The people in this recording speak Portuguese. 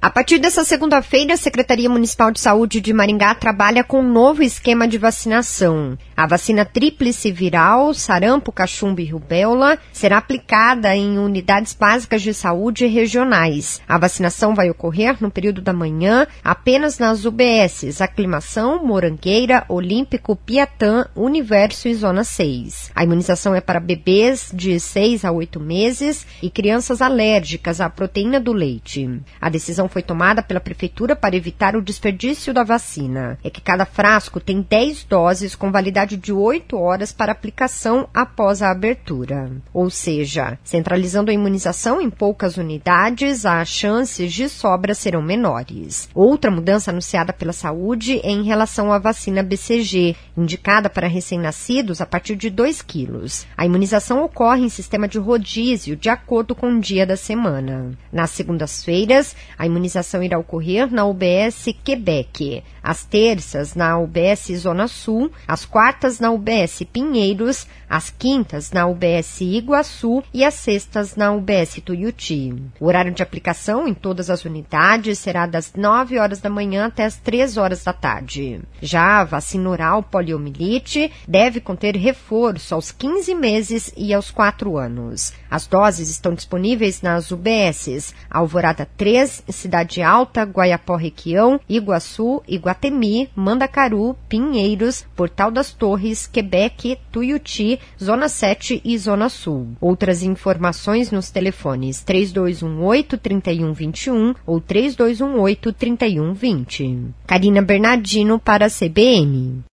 A partir dessa segunda-feira, a Secretaria Municipal de Saúde de Maringá trabalha com um novo esquema de vacinação. A vacina tríplice viral, sarampo, cachumba e rubéola será aplicada em unidades básicas de saúde regionais. A vacinação vai ocorrer no período da manhã apenas nas UBSs Aclimação, Morangueira, Olímpico, Piatã, Universo e Zona 6. A imunização é para bebês de 6 a 8 meses e crianças alérgicas à proteína do leite. A decisão foi tomada pela Prefeitura para evitar o desperdício da vacina. É que cada frasco tem 10 doses com validade de 8 horas para aplicação após a abertura. Ou seja, centralizando a imunização em poucas unidades, as chances de sobra serão menores. Outra mudança anunciada pela saúde é em relação à vacina BCG, indicada para recém-nascidos a partir de 2 quilos. A imunização ocorre em sistema de rodízio, de acordo com o dia da semana. Nas segundas-feiras, a imunização irá ocorrer na UBS Quebec, às terças na UBS Zona Sul, às quartas na UBS Pinheiros, às quintas na UBS Iguaçu e às sextas na UBS Tuiuti. O horário de aplicação em todas as unidades será das 9 horas da manhã até as 3 horas da tarde. Já a vacina oral poliomielite deve conter reforço aos 15 meses e aos 4 anos. As doses estão disponíveis nas UBSs Alvorada 3, Cidade Alta, Guaiapó Requião, Iguaçu, Iguatemi, Mandacaru, Pinheiros, Portal das Torres, Quebec, Tuiuti, Zona 7 e Zona Sul. Outras informações nos telefones 3218-3121 ou 3218-3120. Karina Bernardino para a CBN.